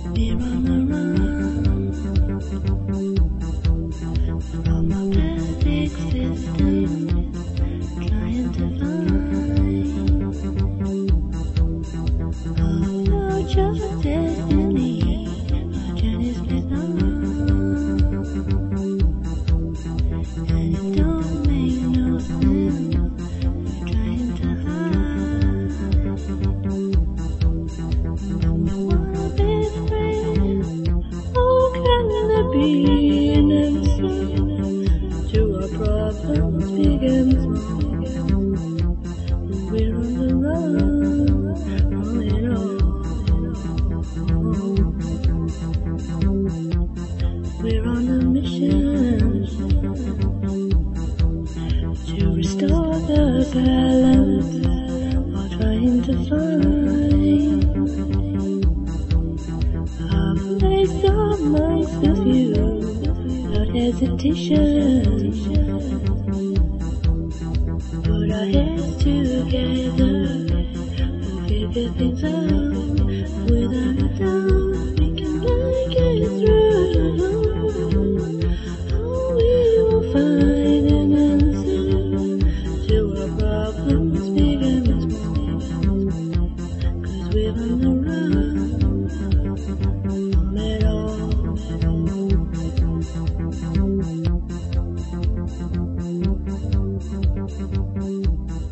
We're on the run from a past existence, trying to find a future destiny. Our journey's been on, and it don't make no sense. We're trying to hide, but we wanna be free. Oh, can there be an answer to our problems, big and small? We're on the run from it all. We're on a mission to restore the balance, while trying to find a place amongst the few, without hesitation. Put our heads together, we'll figure things out. Without a doubt, we can make it through. Oh, we will find an answer to our problems, big and small. 'Cause we're on the run from it all.